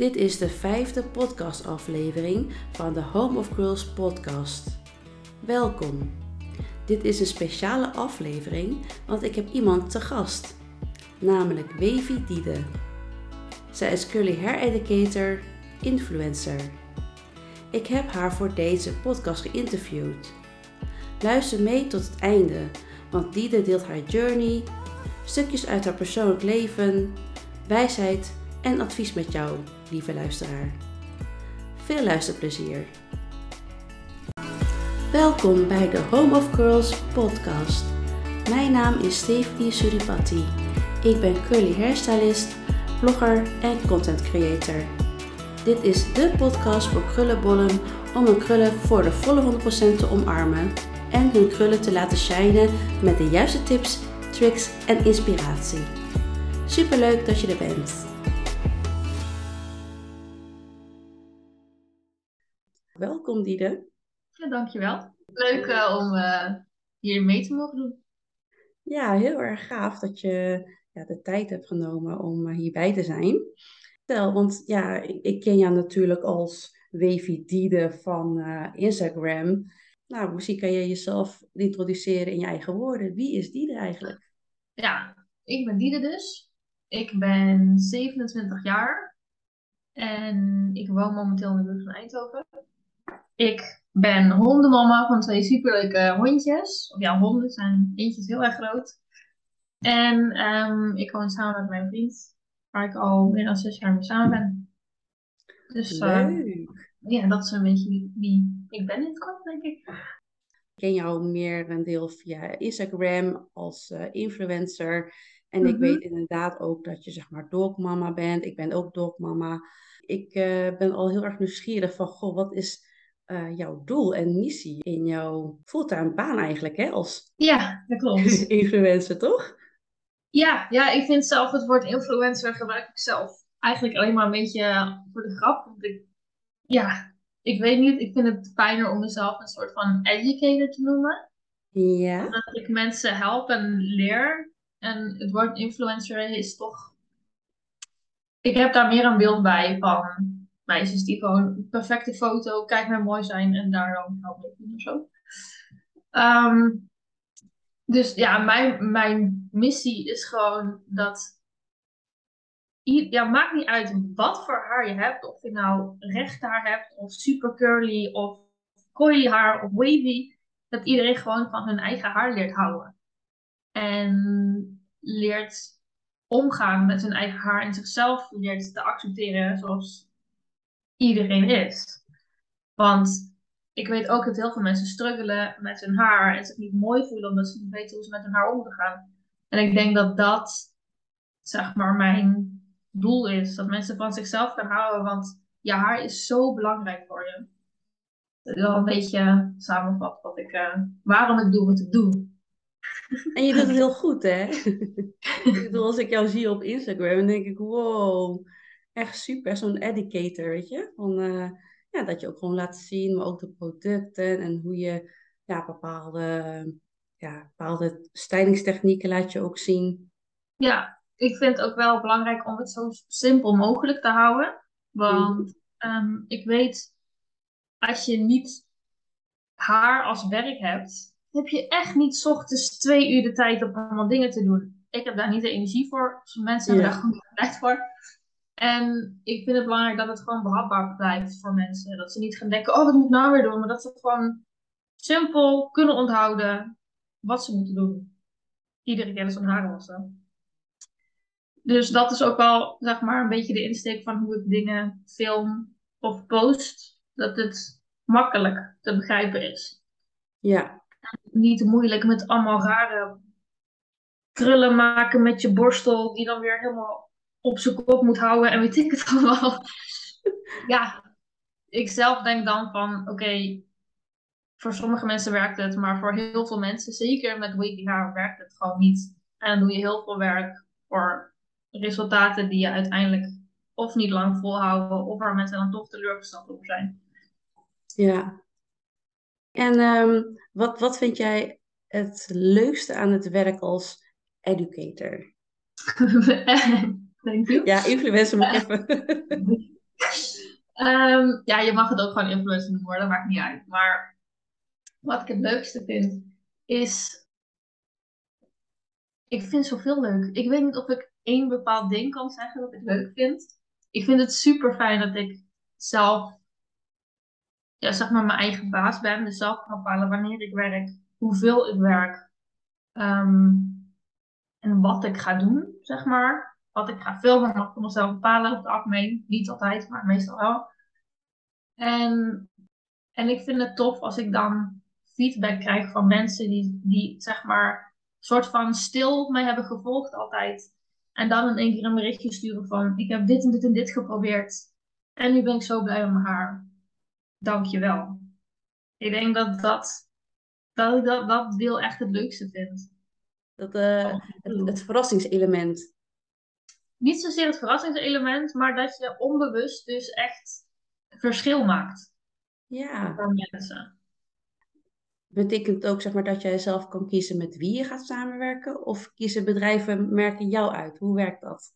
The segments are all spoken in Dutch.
Dit is de 5e podcastaflevering van de Home of Curls podcast. Welkom. Dit is een speciale aflevering, want ik heb iemand te gast. Namelijk Wavy Diede. Zij is curly hair educator, influencer. Ik heb haar voor deze podcast geïnterviewd. Luister mee tot het einde, want Diede deelt haar journey, stukjes uit haar persoonlijk leven, wijsheid en advies met jou, lieve luisteraar. Veel luisterplezier. Welkom bij de Home of Curls podcast. Mijn naam is Stephanie Suripati. Ik ben curly hairstylist, blogger en content creator. Dit is de podcast voor krullenbollen om hun krullen voor de volle 100% te omarmen en hun krullen te laten shinen met de juiste tips, tricks en inspiratie. Superleuk dat je er bent. Welkom Diede. Ja, dankjewel. Leuk om hier mee te mogen doen. Ja, heel erg gaaf dat je de tijd hebt genomen om hierbij te zijn. Stel, want ik ken jou natuurlijk als Wavy Diede van Instagram. Nou, misschien kan je jezelf introduceren in je eigen woorden. Wie is Diede eigenlijk? Ja, ik ben Diede dus. Ik ben 27 jaar en ik woon momenteel in de buurt van Eindhoven. Ik ben hondenmama van 2 superleuke hondjes. Of ja, honden zijn eentje is heel erg groot. En ik woon samen met mijn vriend, waar ik al meer dan 6 jaar mee samen ben. Dus Leuk! ja, dat is een beetje wie ik ben in het kort, denk ik. Ik ken jou meer een deel via Instagram als influencer. En ik weet inderdaad ook dat je zeg maar dogmama bent. Ik ben ook dogmama. Ik ben al heel erg nieuwsgierig van, goh, wat is jouw doel en missie in jouw fulltime baan eigenlijk, hè? Als Ja, dat klopt. influencer, toch? Ja, ik vind zelf het woord influencer gebruik ik zelf eigenlijk alleen maar een beetje voor de grap. Want ik weet niet, ik vind het fijner om mezelf een soort van educator te noemen. Ja. Omdat ik mensen help en leer. En het woord influencer is toch... Ik heb daar meer een beeld bij van meisjes die gewoon een perfecte foto, kijk maar mooi zijn en daar dan help mee doen of zo. Dus ja, mijn missie is gewoon dat maakt niet uit wat voor haar je hebt. Of je nou recht haar hebt, of super curly, of coily haar, of wavy. Dat iedereen gewoon van hun eigen haar leert houden. En leert omgaan met hun eigen haar en zichzelf leert te accepteren zoals iedereen is. Want ik weet ook dat heel veel mensen struggelen met hun haar en zich niet mooi voelen omdat ze niet weten hoe ze met hun haar om moeten gaan. En ik denk dat dat, zeg maar, mijn doel is. Dat mensen van zichzelf gaan houden, want je haar is zo belangrijk voor je. Dat is wel een beetje samenvat waarom ik doe wat ik doe. En je doet het heel goed, hè? Ik bedoel, als ik jou zie op Instagram, dan denk ik, wow, echt super. Zo'n educator, weet je? Van, dat je ook gewoon laat zien, maar ook de producten en hoe je bepaalde stylingstechnieken laat je ook zien. Ja, ik vind het ook wel belangrijk om het zo simpel mogelijk te houden. Mhm. Want ik weet, als je niet haar als werk hebt, heb je echt niet 's ochtends 2 uur de tijd om allemaal dingen te doen. Ik heb daar niet de energie voor. Sommige mensen hebben daar Ja, gewoon niet de tijd voor. En ik vind het belangrijk dat het gewoon behapbaar blijft voor mensen. Dat ze niet gaan denken, oh, wat moet ik nou weer doen? Maar dat ze gewoon simpel kunnen onthouden wat ze moeten doen. Iedere keer als ze hun haren wassen. Dus dat is ook wel, zeg maar, een beetje de insteek van hoe ik dingen film of post. Dat het makkelijk te begrijpen is. ja. Niet te moeilijk met allemaal rare krullen maken met je borstel, die dan weer helemaal op zijn kop moet houden en weet ik het allemaal. Ja, ik zelf denk dan van, oké, voor sommige mensen werkt het, maar voor heel veel mensen, zeker met wavy haar, werkt het gewoon niet. En dan doe je heel veel werk voor resultaten die je uiteindelijk of niet lang volhouden, of waar mensen dan toch teleurgesteld over zijn. Ja. En wat vind jij het leukste aan het werk als educator? Thank you. Ja, influencer moet ik even. Ja, je mag het ook gewoon influencer noemen, hoor, dat maakt niet uit. Maar wat ik het leukste vind, is... Ik vind zoveel leuk. Ik weet niet of ik één bepaald ding kan zeggen dat ik leuk vind. Ik vind het super fijn dat ik zelf, ja, zeg maar, mijn eigen baas ben. Dus zelf kan bepalen wanneer ik werk, hoeveel ik werk, ehm, en wat ik ga doen, zeg maar. Wat ik ga filmen, mag ik voor mezelf bepalen. Op het algemeen, niet altijd, maar meestal wel. En, en ik vind het tof als ik dan feedback krijg van mensen die zeg maar, soort van stil mij hebben gevolgd altijd. En dan in één keer een berichtje sturen van, ik heb dit en dit en dit geprobeerd. En nu ben ik zo blij met mijn haar. Dank je wel. Ik denk dat ik dat deel echt het leukste vind. Dat, Van wat ik het doe. verrassingselement. Niet zozeer het verrassingselement, maar dat je onbewust dus echt verschil maakt Ja, voor mensen. betekent het ook zeg maar, dat jij zelf kan kiezen met wie je gaat samenwerken? Of kiezen bedrijven, merken jou uit? Hoe werkt dat?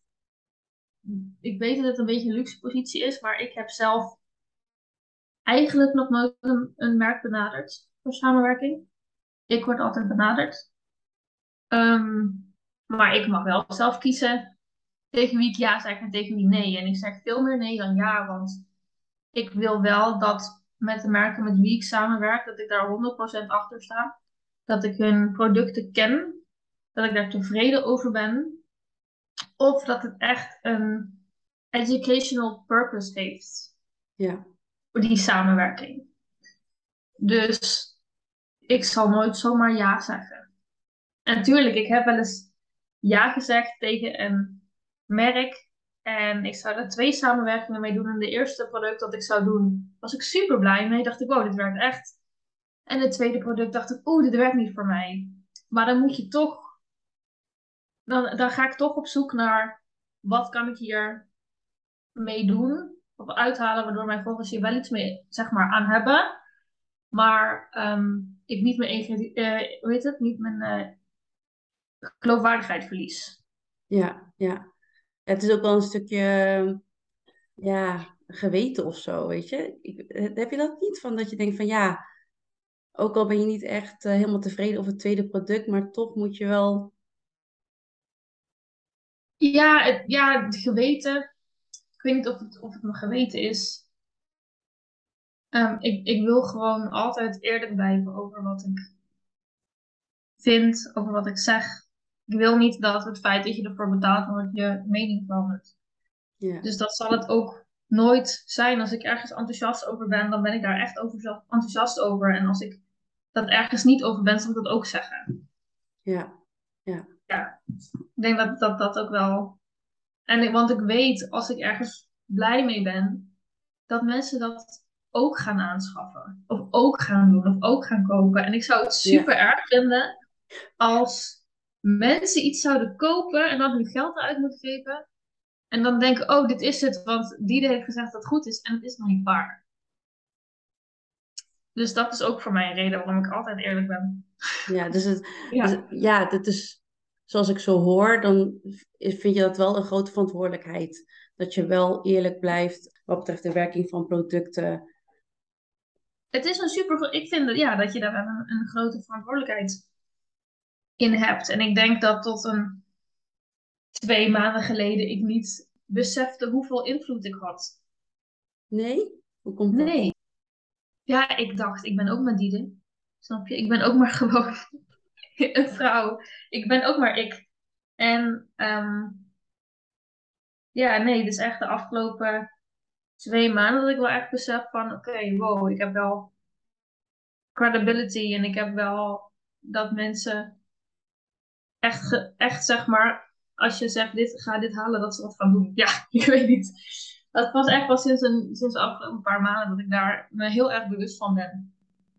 Ik weet dat het een beetje een luxe positie is, maar ik heb zelf eigenlijk nog nooit een merk benaderd voor samenwerking. Ik word altijd benaderd. Ehm, maar ik mag wel zelf kiezen tegen wie ik ja zeg en tegen wie nee. En ik zeg veel meer nee dan ja, want ik wil wel dat met de merken met wie ik samenwerk, dat ik daar 100% achter sta. Dat ik hun producten ken, dat ik daar tevreden over ben. Of dat het echt een educational purpose heeft Ja, voor die samenwerking. Dus ik zal nooit zomaar ja zeggen. En natuurlijk, ik heb wel eens ja gezegd tegen een merk. En ik zou er 2 samenwerkingen mee doen. En de eerste product dat ik zou doen, was ik super blij mee. Dacht ik, wow, dit werkt echt. En het tweede product dacht ik, oeh, dit werkt niet voor mij. Maar dan moet je toch, dan ga ik toch op zoek naar wat kan ik hier mee doen. Of uithalen, waardoor mijn volgers hier wel iets mee, zeg maar, aan hebben. Maar ik niet mijn eigen, hoe heet het? Niet mijn geloofwaardigheid verlies. ja, ja. Het is ook wel een stukje, ja, geweten of zo, weet je. Heb je dat niet? Van dat je denkt van ja, ook al ben je niet echt helemaal tevreden over het tweede product, maar toch moet je wel. Ja, het geweten. Ik weet niet of het mijn geweten is. Ik wil gewoon altijd eerlijk blijven over wat ik vind, over wat ik zeg. Ik wil niet dat het feit dat je ervoor betaald wordt je mening verandert. Ja, Dus dat zal het ook nooit zijn. Als ik ergens enthousiast over ben, dan ben ik daar echt enthousiast over. En als ik dat ergens niet over ben, zal ik dat ook zeggen. ja, ja, Ja, ik denk dat ook wel. Want ik weet, als ik ergens blij mee ben, dat mensen dat ook gaan aanschaffen. Of ook gaan doen, of ook gaan kopen. En ik zou het ja, super erg vinden als mensen iets zouden kopen en dan hun geld eruit moeten geven. En dan denken, oh, dit is het, want die heeft gezegd dat het goed is. En het is nog niet waar. Dus dat is ook voor mij een reden waarom ik altijd eerlijk ben. ja. Dus Ja. ja, dat is zoals ik zo hoor, dan vind je dat wel een grote verantwoordelijkheid. Dat je wel eerlijk blijft wat betreft de werking van producten. Het is een super... Ik vind dat, ja, dat je daar wel een grote verantwoordelijkheid in hebt. En ik denk dat tot 2 maanden geleden ik niet besefte hoeveel invloed ik had. Nee? Hoe komt dat? Nee. Ja, ik dacht, ik ben ook maar Diede. Snap je? Ik ben ook maar gewoon een vrouw. Ik ben ook maar ik. En ja, nee, dus echt de afgelopen 2 maanden dat ik wel echt besef van, oké, wow, ik heb wel credibility en ik heb wel dat mensen echt zeg maar, als je zegt, ga dit halen, dat ze wat gaan doen. Ja, ik weet niet. Dat was echt pas sinds de afgelopen paar maanden dat ik daar me heel erg bewust van ben.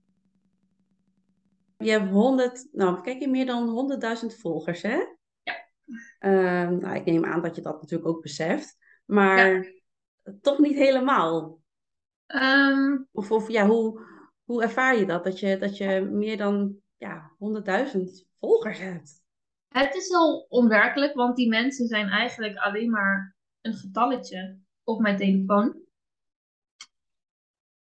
Je hebt 100, nou kijk je meer dan 100.000 volgers, hè? Ja, Nou, ik neem aan dat je dat natuurlijk ook beseft, ja. maar toch niet helemaal. Ehm, Of ja, hoe ervaar je dat? Dat je meer dan ja, 100.000 volgers hebt? Het is heel onwerkelijk, want die mensen zijn eigenlijk alleen maar een getalletje op mijn telefoon.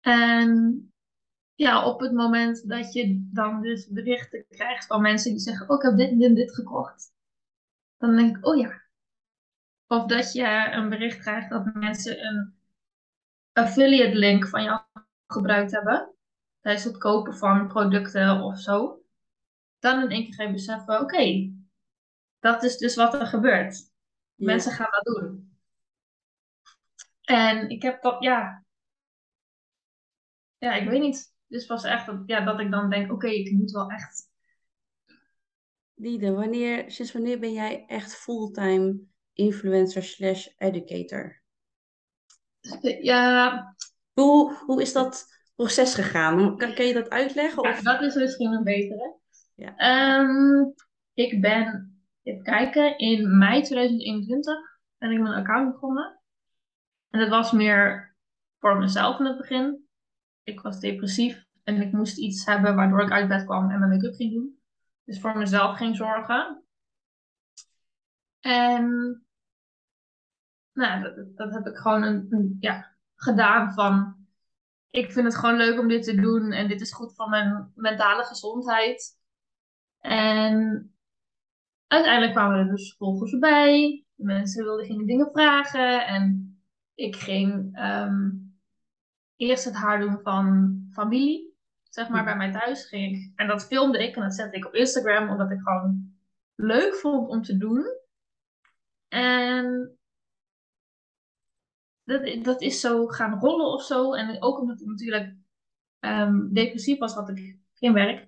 En ja, op het moment dat je dan dus berichten krijgt van mensen die zeggen, oh, ik heb dit en dit, en dit gekocht. Dan denk ik, oh ja. Of dat je een bericht krijgt dat mensen een affiliate link van jou gebruikt hebben. Tijdens het kopen van producten of zo. Dan in één keer ga je beseffen, oké, dat is dus wat er gebeurt. Ja, Mensen gaan dat doen. En ik heb dat, ja, ik weet niet. Dus was echt dat ik dan denk, oké, ik moet wel echt. Diede, sinds wanneer ben jij echt fulltime influencer slash educator? Ja, Hoe is dat proces gegaan? Kan je dat uitleggen? ja, Of? dat is misschien een betere. Ja. Ehm, ik ben, even kijken, in mei 2021 ben ik mijn account begonnen. En dat was meer voor mezelf in het begin. Ik was depressief en ik moest iets hebben waardoor ik uit bed kwam en mijn make-up ging doen. Dus voor mezelf ging zorgen. En nou, dat heb ik gewoon gedaan van, ik vind het gewoon leuk om dit te doen en dit is goed voor mijn mentale gezondheid. En uiteindelijk kwamen er dus volgers bij. Mensen gingen dingen vragen en ik ging eerst het haar doen van familie. Zeg maar bij mij thuis ging ik. En dat filmde ik en dat zette ik op Instagram omdat ik gewoon leuk vond om te doen. En dat is zo gaan rollen of zo. En ook omdat ik natuurlijk depressief was, had ik geen werk.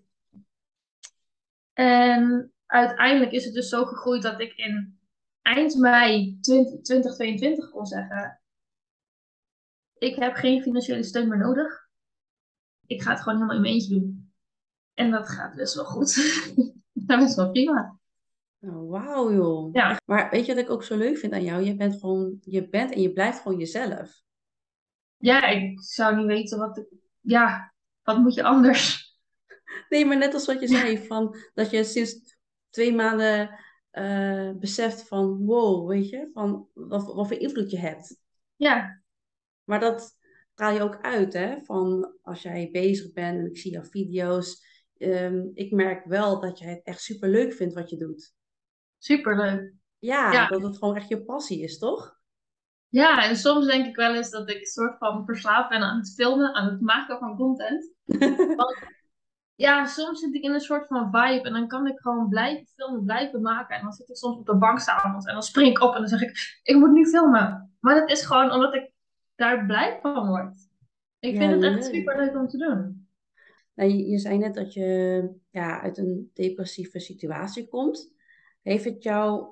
En uiteindelijk is het dus zo gegroeid dat ik in eind mei 2022 kon zeggen: ik heb geen financiële steun meer nodig. Ik ga het gewoon helemaal in mijn eentje doen. En dat gaat best wel goed. Dat is wel prima. Nou, wauw joh. Ja, Echt. Maar weet je wat ik ook zo leuk vind aan jou? Je bent en je blijft gewoon jezelf. ja, ik zou niet weten wat moet je anders? Nee, maar net als wat je zei, van dat je sinds 2 maanden beseft van wow, weet je, van wat voor invloed je hebt. Ja, Maar dat straal je ook uit, hè? Van als jij bezig bent en ik zie jouw video's. Ik merk wel dat jij het echt super leuk vindt wat je doet. superleuk. Ja, Ja, dat het gewoon echt je passie is, toch? ja, en soms denk ik wel eens dat ik een soort van verslaafd ben aan het filmen, aan het maken van content. Ja, soms zit ik in een soort van vibe en dan kan ik gewoon blijven filmen, blijven maken. En dan zit ik soms op de bank s'avonds en dan spring ik op en dan zeg ik moet nu filmen. Maar dat is gewoon omdat ik daar blij van word. Ik Ja, vind het echt super leuk. leuk om te doen. Nou, je zei net dat je uit een depressieve situatie komt. Heeft het jou,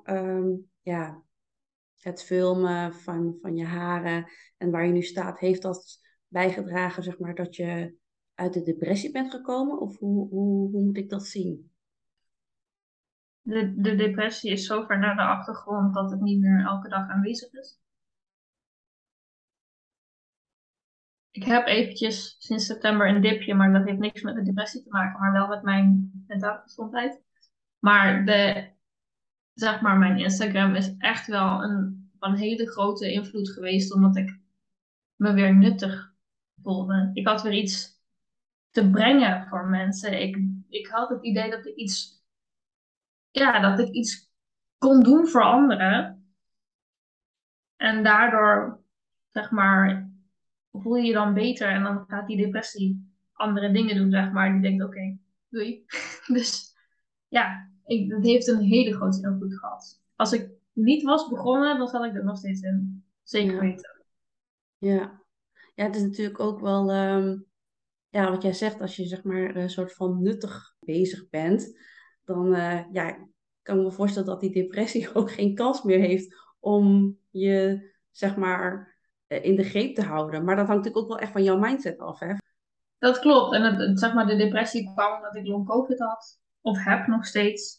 het filmen van je haren en waar je nu staat, heeft dat bijgedragen, zeg maar, dat je uit de depressie bent gekomen? Of hoe moet ik dat zien? De depressie is zo ver naar de achtergrond dat het niet meer elke dag aanwezig is. Ik heb eventjes sinds september een dipje, maar dat heeft niks met de depressie te maken, maar wel met mijn mentale gezondheid. Maar zeg maar, mijn Instagram is echt wel van hele grote invloed geweest, omdat ik me weer nuttig voelde. Ik had weer iets te brengen voor mensen. Ik had het idee dat ik iets kon doen voor anderen. En daardoor, zeg maar, voel je je dan beter en dan gaat die depressie andere dingen doen, zeg maar. Die denkt, oké, doei. Dus ja, het heeft een hele grote invloed gehad. Als ik niet was begonnen, dan zat ik er nog steeds in. Zeker Ja, weten. ja. Ja, het is natuurlijk ook wel, ja, wat jij zegt, als je zeg maar een soort van nuttig bezig bent, dan kan ik me voorstellen dat die depressie ook geen kans meer heeft om je zeg maar in de greep te houden. Maar dat hangt natuurlijk ook wel echt van jouw mindset af, hè? Dat klopt. En zeg maar, de depressie kwam omdat ik long COVID had. Of heb nog steeds.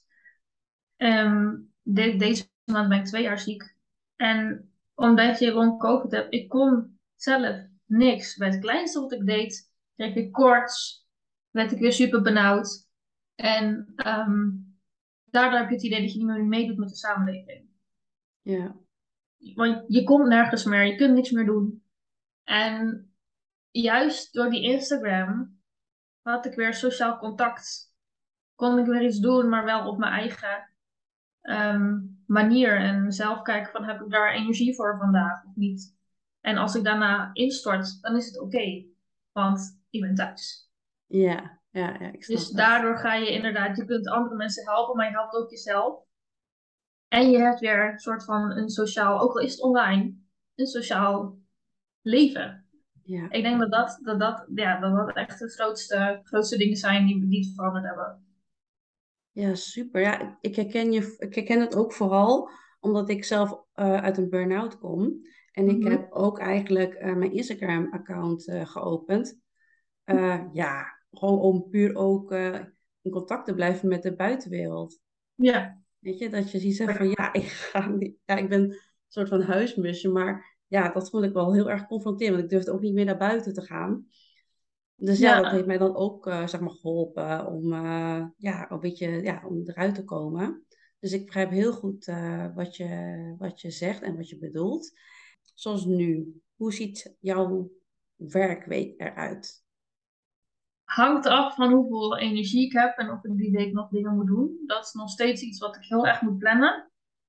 Deze maand ben ik 2 jaar ziek. En omdat je long COVID hebt, ik kon zelf niks. Bij het kleinste wat ik deed, kreeg ik koorts. Werd ik weer super benauwd. En daardoor heb je het idee dat je niet meer meedoet met de samenleving. Ja, Want je komt nergens meer, je kunt niks meer doen. En juist door die Instagram had ik weer sociaal contact. Kon ik weer iets doen, maar wel op mijn eigen manier. En zelf kijken van, heb ik daar energie voor vandaag of niet? En als ik daarna instort, dan is het oké. Want ik ben thuis. Ja, ik Dus snap het. daardoor ga je inderdaad, je kunt andere mensen helpen, maar je helpt ook jezelf. En je hebt weer een soort van een sociaal, ook al is het online, een sociaal leven. Ja. Ik denk dat echt de grootste dingen zijn die het veranderd hebben. Ja, super. Ja, ik herken het ook vooral omdat ik zelf uit een burn-out kom. En ik Mhm. heb ook eigenlijk mijn Instagram-account geopend. Ja, gewoon om puur ook in contact te blijven met de buitenwereld. Ja, Weet je, dat je ziet zegt van ja, ik ben een soort van huismusje, maar ja, dat vond ik wel heel erg confronterend, want ik durfde ook niet meer naar buiten te gaan. Dus ja, dat heeft ja, mij dan ook zeg maar geholpen om, ja, een beetje om eruit te komen. Dus ik begrijp heel goed wat je zegt en wat je bedoelt. Zoals nu, hoe ziet jouw werkweek eruit? hangt af van hoeveel energie ik heb en of ik die week nog dingen moet doen. Dat is nog steeds iets wat ik heel erg moet plannen.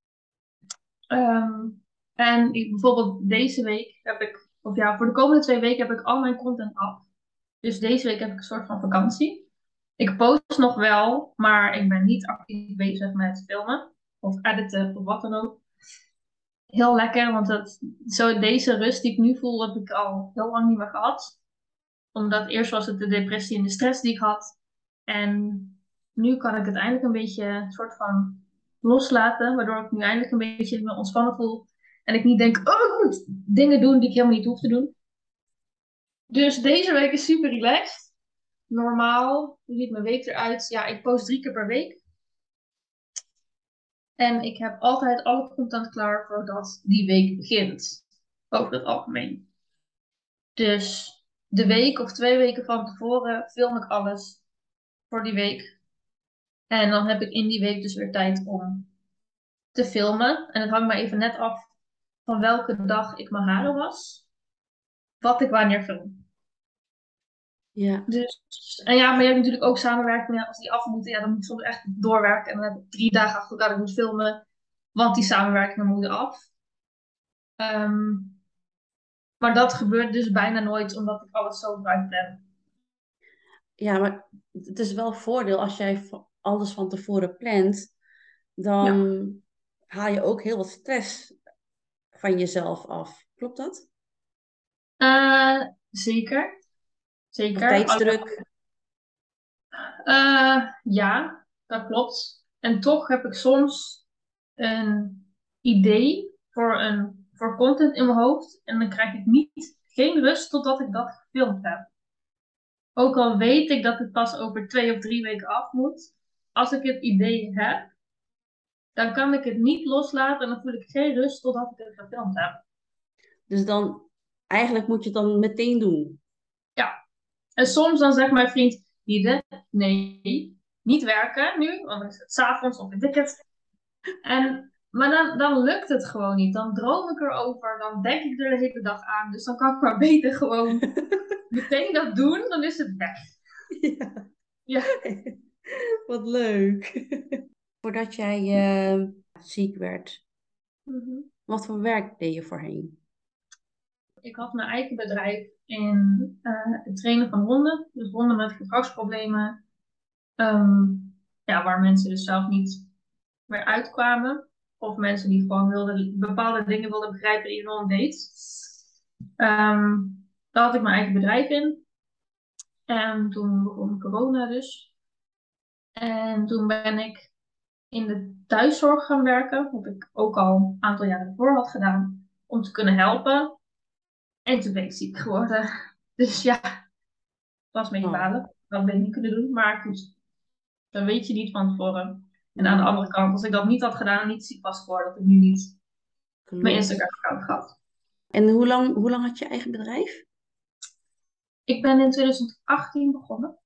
Ehm, bijvoorbeeld deze week heb ik, of ja, voor de komende 2 weken heb ik al mijn content af. Dus deze week heb ik een soort van vakantie. Ik post nog wel, maar ik ben niet actief bezig met filmen of editen of wat dan ook. Heel lekker, want deze rust die ik nu voel, heb ik al heel lang niet meer gehad. Omdat eerst was het de depressie en de stress die ik had. En nu kan ik het eindelijk een beetje een soort van loslaten, waardoor ik nu eindelijk een beetje me ontspannen voel. En ik niet denk, oh, ik moet dingen doen die ik helemaal niet hoef te doen. Dus deze week is super relaxed. Normaal, hoe ziet mijn week eruit? Ja, ik post 3 keer per week. En ik heb altijd alle content klaar voordat die week begint. Over het algemeen. Dus de week of 2 weken van tevoren film ik alles voor die week. En dan heb ik in die week dus weer tijd om te filmen. En het hangt maar even net af van welke dag ik mijn haren was. Wat ik wanneer film. Ja, Dus, en ja, maar je hebt natuurlijk ook samenwerkingen. Als die af moeten, ja, dan moet ik soms echt doorwerken. En dan heb ik 3 dagen achter elkaar dat ik moet filmen. Want die samenwerkingen moeten af. Ehm, maar dat gebeurt dus bijna nooit, omdat ik alles zo buiten plan. ja, maar het is wel een voordeel als jij alles van tevoren plant, Ja, dan haal je ook heel wat stress van jezelf af. Klopt dat? zeker. Of Zeker. tijdsdruk. Ja, dat klopt. En toch heb ik soms een idee voor content in mijn hoofd. En dan krijg ik geen rust totdat ik dat gefilmd heb. Ook al weet ik dat het pas over 2 of 3 weken af moet. Als ik het idee heb, dan kan ik het niet loslaten. En dan voel ik geen rust totdat ik het gefilmd heb. Dus dan, eigenlijk moet je het dan meteen doen. Ja. En soms dan zegt mijn vriend, Liede, nee, niet werken nu. Want dan is het 's avonds of weet ik het. Maar dan lukt het gewoon niet. Dan droom ik erover. Dan denk ik er de hele dag aan. Dus dan kan ik maar beter gewoon meteen dat doen. Dan is het weg. Ja, Ja. wat leuk. Voordat jij ziek werd, Mhm. wat voor werk deed je voorheen? Ik had mijn eigen bedrijf in het trainen van honden. Dus honden met gedragsproblemen. Ehm, ja, waar mensen dus zelf niet meer uitkwamen. Of mensen die gewoon bepaalde dingen wilden begrijpen die je hond deed. Ehm, daar had ik mijn eigen bedrijf in. En toen begon corona dus. En toen ben ik in de thuiszorg gaan werken, wat ik ook al een aantal jaren ervoor had gedaan, om te kunnen helpen. En toen ben ik ziek geworden. Dus ja, het was een beetje Oh, balen. Dat ben ik niet kunnen doen, maar goed, dat weet je niet van tevoren. En aan de nee, andere kant, als ik dat niet had gedaan en niet ziek was geworden, had ik nu niet mijn klopt. Instagram-account gehad. En hoe lang had je eigen bedrijf? Ik ben in 2018 begonnen,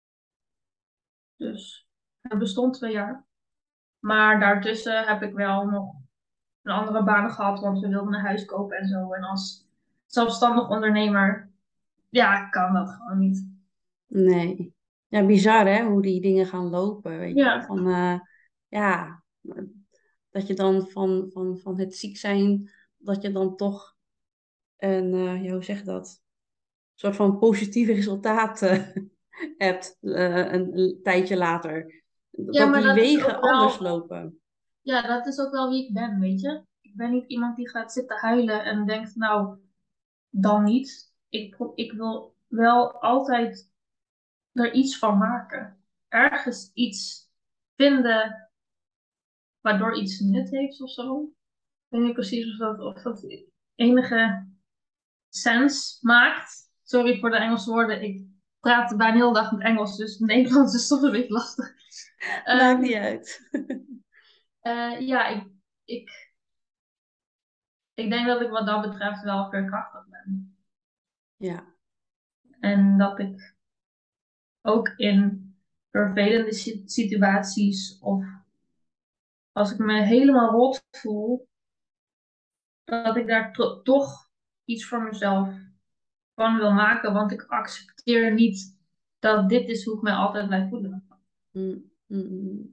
dus het bestond 2 jaar. Maar daartussen heb ik wel nog een andere baan gehad, want we wilden een huis kopen en zo. En als zelfstandig ondernemer ja, ik kan dat gewoon niet. Nee. Ja, bizar hè, hoe die dingen gaan lopen, weet je wel. Ja, Van, ja, dat je dan van het ziek zijn, dat je dan toch een, ja, hoe zeg je dat? Soort van positieve resultaten hebt een tijdje later. ja, Dat maar die dat is wegen ook anders wel, lopen. ja, dat is ook wel wie ik ben, weet je. Ik ben niet iemand die gaat zitten huilen en denkt, nou, dan niet. Ik wil wel altijd er iets van maken. Ergens iets vinden waardoor iets nut heeft of zo. Ik weet niet precies of dat enige sens maakt. Sorry voor de Engelse woorden. Ik praat bijna de hele dag met Engels, dus Nederlands is soms een beetje lastig. Maakt Ehm, niet uit. ja, ik, ik denk dat ik wat dat betreft wel veerkrachtig ben. Ja. En dat ik ook in vervelende situaties of als ik me helemaal rot voel, dat ik daar toch iets voor mezelf van wil maken. Want ik accepteer niet dat dit is hoe ik mij altijd blijf voelen. Mm, mm, mm.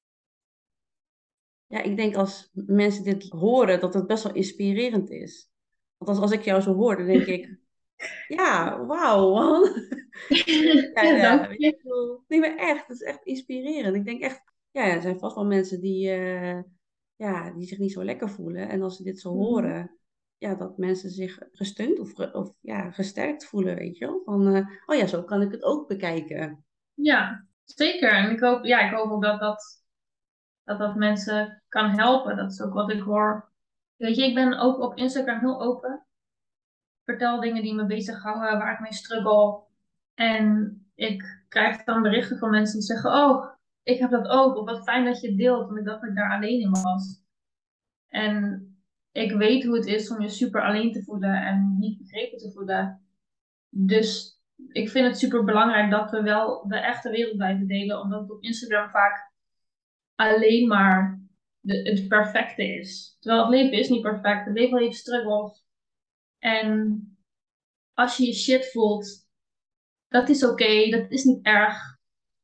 Ja, ik denk als mensen dit horen, dat het best wel inspirerend is. Want als ik jou zo hoor, dan denk ik, ja, wauw, man. Ja, Ja, ja, dank weet je, ik je. bedoel, nee, maar echt, het is echt inspirerend. Ik denk echt, ja, er zijn vast wel mensen die, ja, die zich niet zo lekker voelen. En als ze dit zo Mhm. horen, ja, dat mensen zich gesteund of ja, gesterkt voelen, weet je wel. Van, oh ja, zo kan ik het ook bekijken. Ja, zeker. En ik hoop ook dat mensen kan helpen. Dat is ook wat ik hoor. Weet je, ik ben ook op Instagram heel open. Vertel dingen die me bezighouden, waar ik mee struggle. En ik krijg dan berichten van mensen die zeggen: Oh, ik heb dat ook. Of wat fijn dat je het deelt. Want ik dacht dat ik daar alleen in was. En ik weet hoe het is om je super alleen te voelen en niet begrepen te voelen. Dus ik vind het super belangrijk dat we wel de echte wereld blijven delen. Omdat het op Instagram vaak alleen maar het perfecte is. Terwijl het leven is niet perfect. Het leven heeft struggles. En als je je shit voelt, dat is oké, dat is niet erg.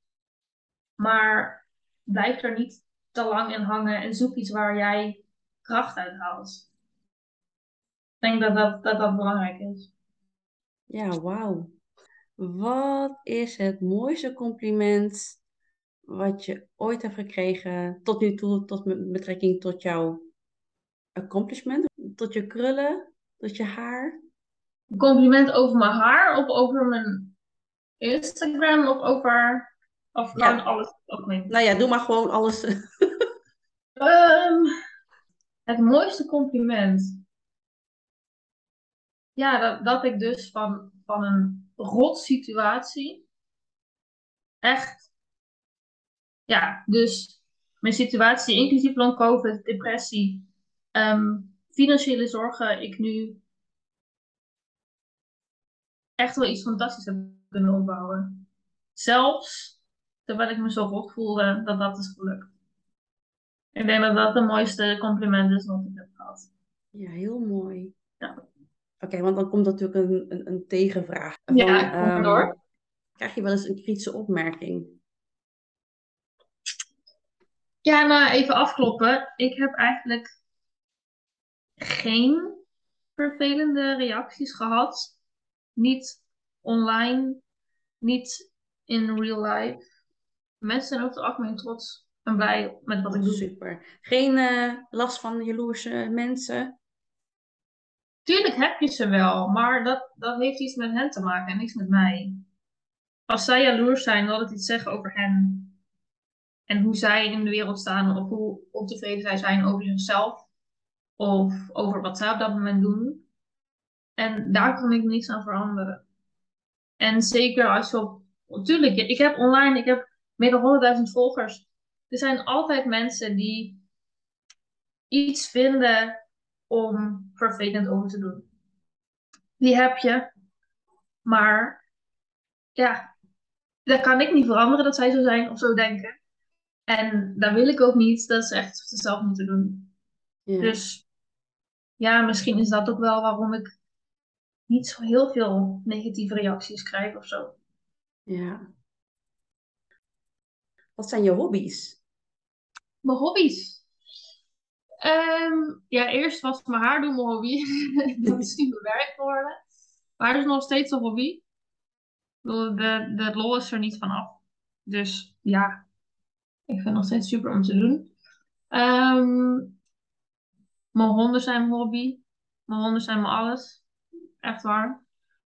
Maar blijf er niet te lang in hangen en zoek iets waar jij kracht uit haalt. Ik denk dat belangrijk is. Ja, wauw. Wat is het mooiste compliment wat je ooit hebt gekregen tot nu toe, tot met betrekking tot jouw accomplishment, tot je krullen, tot je haar? Een compliment over mijn haar of over mijn Instagram of gewoon Ja, alles opnemen. nou ja, doe maar gewoon alles. Ehm, het mooiste compliment. Ja, dat ik dus van een rot situatie echt, ja, dus mijn situatie inclusief long COVID, depressie, financiële zorgen, ik nu echt wel iets fantastisch heb kunnen opbouwen. Zelfs terwijl ik me zo rot voelde, dat is gelukt. Ik denk dat dat de mooiste compliment is wat ik heb gehad. Ja, heel mooi. Ja, Oké, want dan komt natuurlijk een tegenvraag van, ja, kom maar door. krijg je wel eens een kritische opmerking? Ja, nou even afkloppen. Ik heb eigenlijk geen vervelende reacties gehad. Niet online, niet in real life. Mensen zijn over het algemeen trots en blij met wat Oh, ik doe. super. Geen last van jaloerse mensen? Tuurlijk heb je ze wel, maar dat heeft iets met hen te maken en niks met mij. Als zij jaloers zijn, wil het iets zeggen over hen. En hoe zij in de wereld staan, of hoe ontevreden zij zijn over zichzelf, of over wat zij op dat moment doen. En daar kan ik niks aan veranderen. En zeker als je op. Natuurlijk, ik heb online, ik heb meer dan 100.000 volgers. Er zijn altijd mensen die iets vinden om vervelend over te doen. Die heb je, maar ja, dat kan ik niet veranderen dat zij zo zijn of zo denken. En dat wil ik ook niet, dat ze echt zichzelf moeten doen. Ja, Dus ja, misschien is dat ook wel waarom ik niet zo heel veel negatieve reacties krijg of zo. Ja. Wat zijn je hobby's? Mijn hobby's. Ja, eerst was mijn haar doen mijn hobby. Dat is nu mijn werk geworden. Maar het is nog steeds een hobby. Ik bedoel, de lol is er niet vanaf. Dus ja, ik vind het nog steeds super om te doen. Ehm, Mijn honden zijn mijn hobby. Mijn honden zijn mijn alles. Echt waar.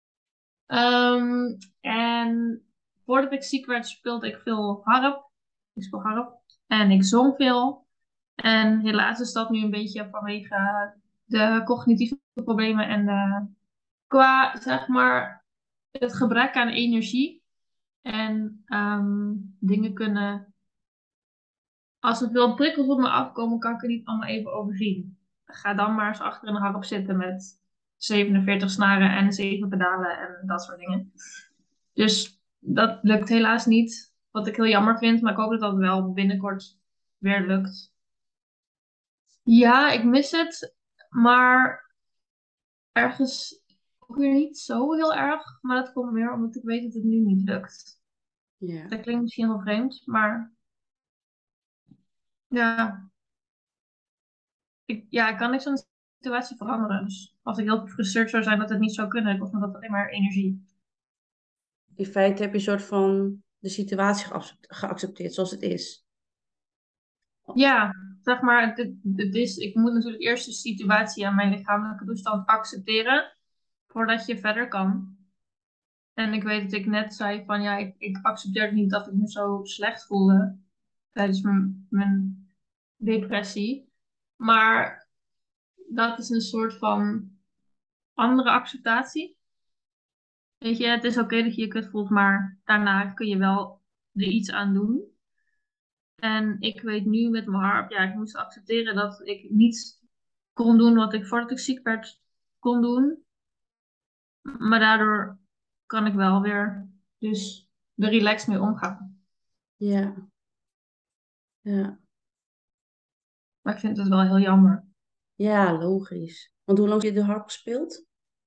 En voordat ik ziek werd, speelde ik veel harp. Ik speel harp. En ik zong veel. En helaas is dat nu een beetje vanwege de cognitieve problemen en qua, zeg maar, het gebrek aan energie. En dingen kunnen, als er veel prikkels op me afkomen, kan ik er niet allemaal even overzien. Ga dan maar eens achter een harp zitten met 47 snaren en 7 pedalen en dat soort dingen. Dus dat lukt helaas niet. Wat ik heel jammer vind, maar ik hoop dat dat wel binnenkort weer lukt. Ja, ik mis het, maar ergens ook weer niet zo heel erg. Maar dat komt meer omdat ik weet dat het nu niet lukt. Ja. Dat klinkt misschien heel vreemd, maar ja, ik kan niks aan de situatie veranderen. Dus als ik heel gefrustreerd zou zijn dat het niet zou kunnen, kost me dat alleen maar energie. In feite heb je een soort van de situatie geaccepteerd zoals het is. Ja, zeg maar, het is, ik moet natuurlijk eerst de situatie en mijn lichamelijke toestand accepteren voordat je verder kan. En ik weet dat ik net zei van ja, ik accepteer niet dat ik me zo slecht voelde tijdens mijn depressie. Maar dat is een soort van andere acceptatie. Weet je, het is oké dat je je kut voelt, maar daarna kun je wel er iets aan doen. En ik weet nu met mijn harp, ja, ik moest accepteren dat ik niet kon doen wat ik voordat ik ziek werd kon doen. Maar daardoor kan ik wel weer dus er relaxed mee omgaan. Ja. Ja. Maar ik vind het wel heel jammer. Ja, logisch. Want hoe lang heb je de harp gespeeld?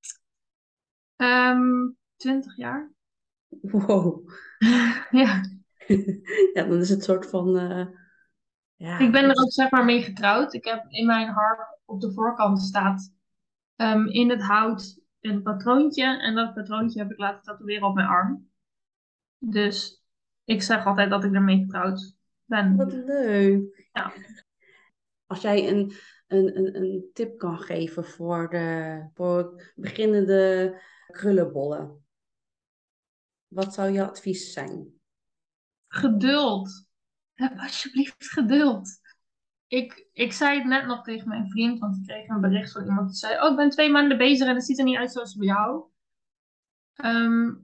20 jaar? Wow. Ja. Ja, dan is het soort van, Ik ja, ben er het ook is, zeg maar mee getrouwd. Ik heb in mijn harp op de voorkant staat in het hout een patroontje. En dat patroontje heb ik laten tatoeëren op mijn arm. Dus ik zeg altijd dat ik ermee getrouwd wat ben. leuk. Ja. Als jij een tip kan geven voor beginnende krullenbollen, wat zou je advies zijn? Geduld. Heb alsjeblieft geduld. Ik zei het net nog tegen mijn vriend, want ik kreeg een bericht van iemand die zei: Oh, ik ben 2 maanden bezig en het ziet er niet uit zoals bij jou. Ehm,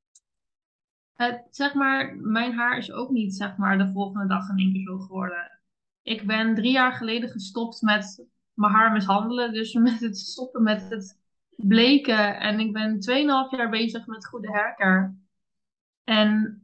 zeg maar, mijn haar is ook niet zeg maar de volgende dag in één keer zo geworden. Ik ben 3 jaar geleden gestopt met mijn haar mishandelen, dus met het stoppen met het bleken. En ik ben 2,5 jaar bezig met goede haircare. En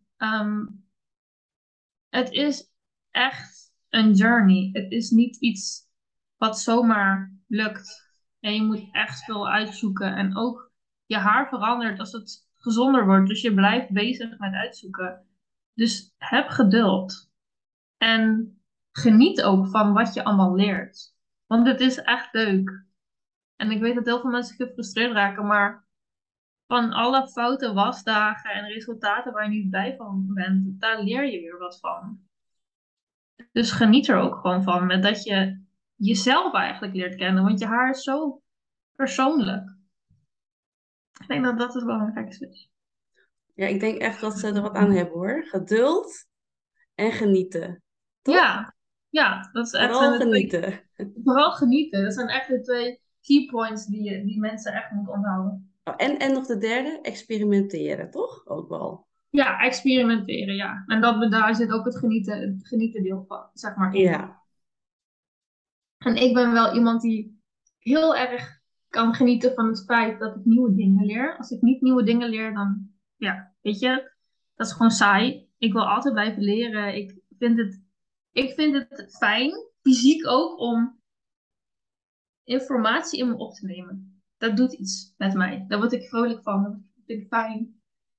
het is echt een journey. Het is niet iets wat zomaar lukt. En je moet echt veel uitzoeken. En ook je haar verandert als het gezonder wordt. Dus je blijft bezig met uitzoeken. Dus heb geduld. En geniet ook van wat je allemaal leert. Want het is echt leuk. En ik weet dat heel veel mensen gefrustreerd raken, maar van alle foute wasdagen en resultaten waar je niet blij van bent, daar leer je weer wat van. Dus geniet er ook gewoon van, met dat je jezelf eigenlijk leert kennen, want je haar is zo persoonlijk. Ik denk dat dat het belangrijkste is. Ja, ik denk echt dat ze er wat aan hebben hoor. Geduld en genieten. Toch? Ja, ja, dat is echt Vooral zijn de twee, genieten. vooral genieten. Dat zijn echt de twee key points die mensen echt moeten onthouden. Oh, en nog de derde, experimenteren, toch? Ook wel. Ja, experimenteren, ja. En daar zit ook het genieten deel van, zeg maar, in. Ja, En ik ben wel iemand die heel erg kan genieten van het feit dat ik nieuwe dingen leer. Als ik niet nieuwe dingen leer, dan, ja, weet je, dat is gewoon saai. Ik wil altijd blijven leren. Ik vind het fijn, fysiek ook, om informatie in me op te nemen. dat doet iets met mij. Daar word ik vrolijk van. Dat vind ik fijn.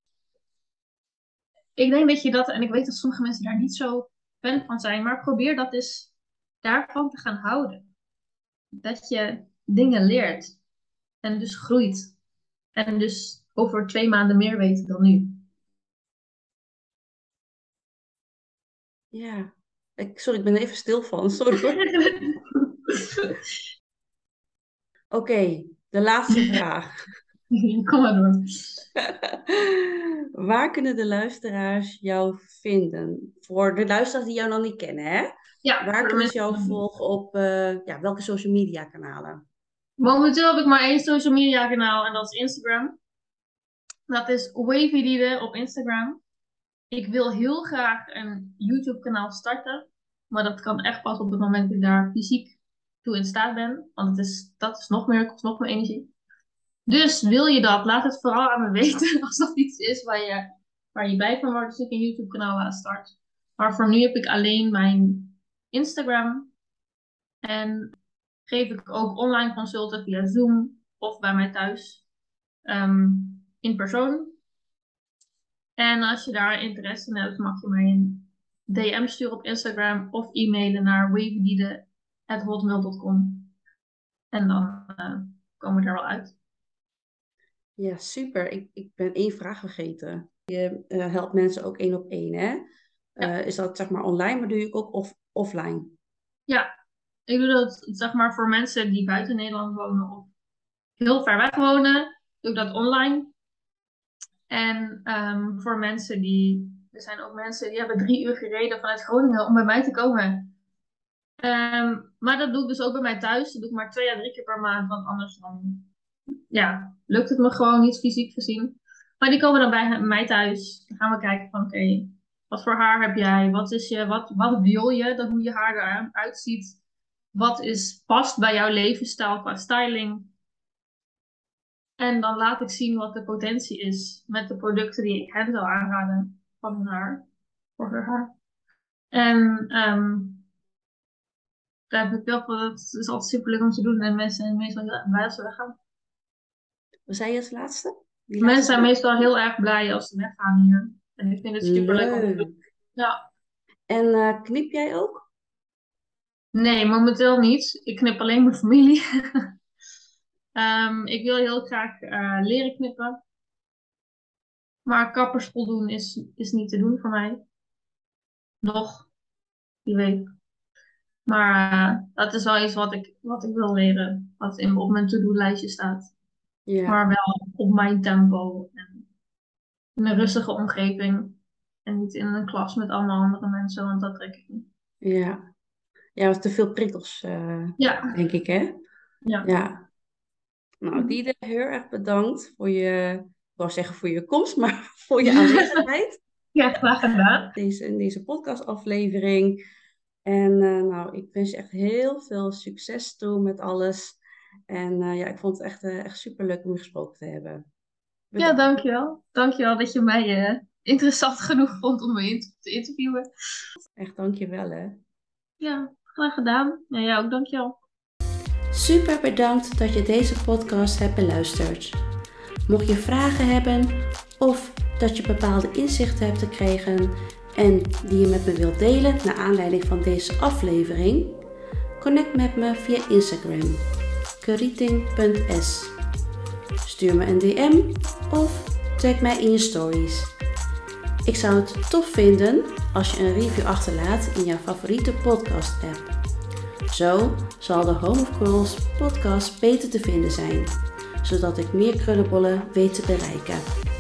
Ik denk dat je dat, en ik weet dat sommige mensen daar niet zo fan van zijn, maar probeer dat eens daarvan te gaan houden. Dat je dingen leert en dus groeit. En dus over 2 maanden meer weet dan nu. Ja, sorry, ik ben er even stil van. Sorry hoor. Oké, de laatste vraag. Kom maar door. Waar kunnen de luisteraars jou vinden? Voor de luisteraars die jou nog niet kennen, hè? Ja, Waar kunnen ze jou volgen op welke social media kanalen? momenteel heb ik maar 1 social media kanaal en dat is Instagram. Dat is WavyDiede op Instagram. Ik wil heel graag een YouTube kanaal starten. Maar dat kan echt pas op het moment dat ik daar fysiek toe in staat ben. Want dat is nog meer, kost nog meer energie. Dus wil je dat, laat het vooral aan me weten. Als dat iets is waar je blij van wordt, dus ik een YouTube kanaal aan start. Maar voor nu heb ik alleen mijn Instagram. En geef ik ook online consulten via Zoom of bij mij thuis in persoon. En als je daar interesse in hebt, mag je mij een DM sturen op Instagram of e-mailen naar wavydiede@hotmail.com. En dan komen we er wel uit. Ja, super. Ik ben 1 vraag vergeten. Je helpt mensen ook 1 op 1, hè? Is dat zeg maar online, maar doe je ook offline? Ja, ik doe dat zeg maar voor mensen die buiten Nederland wonen of heel ver weg wonen, doe ik dat online. En voor mensen er zijn ook mensen die hebben 3 uur gereden vanuit Groningen om bij mij te komen. Maar dat doe ik dus ook bij mij thuis. Dat doe ik maar 2 à 3 keer per maand, want anders dan, ja, lukt het me gewoon niet fysiek gezien. Maar die komen dan bij mij thuis. Dan gaan we kijken van oké, wat voor haar heb jij? Wat wil je? Dat hoe je haar eruit ziet. Past bij jouw levensstijl qua styling? En dan laat ik zien wat de potentie is met de producten die ik hen zou aanraden van hun haar. Voor haar haar. En daar heb ik wel van, het is altijd super leuk om te doen. En mensen zijn meestal heel erg blij als ze weggaan. Wat zei je als laatste? Mensen zijn meestal heel erg blij als ze weggaan hier. En ik vind het super leuk om te doen. Ja. En knip jij ook? Nee, momenteel niet. Ik knip alleen mijn familie. Ik wil heel graag leren knippen. Maar kapperschool doen is niet te doen voor mij. Nog, wie weet. Maar dat is wel iets wat ik wil leren. Wat op mijn to-do-lijstje staat. Ja. Maar wel op mijn tempo. En in een rustige omgeving. En niet in een klas met allemaal andere mensen, want dat trek ik niet. Ja. Ja, te veel prikkels, Ja. denk ik, hè? Ja. Ja. Nou, Diede, heel erg bedankt voor ik wou zeggen voor je komst, maar voor je aanwezigheid. Ja, graag gedaan. In deze podcastaflevering. En nou, ik wens je echt heel veel succes toe met alles. En ja, ik vond het echt super leuk om je gesproken te hebben. Bedankt. Ja, dankjewel. Dankjewel dat je mij interessant genoeg vond om me te interviewen. Echt dankjewel, hè. Ja, graag gedaan. Ja, jij ook dankjewel. Super bedankt dat je deze podcast hebt beluisterd. Mocht je vragen hebben of dat je bepaalde inzichten hebt gekregen en die je met me wilt delen naar aanleiding van deze aflevering, connect met me via Instagram, kariting.s. Stuur me een DM of tag mij in je stories. Ik zou het tof vinden als je een review achterlaat in jouw favoriete podcast app. Zo zal de Home of Curls podcast beter te vinden zijn, zodat ik meer krullenbollen weet te bereiken.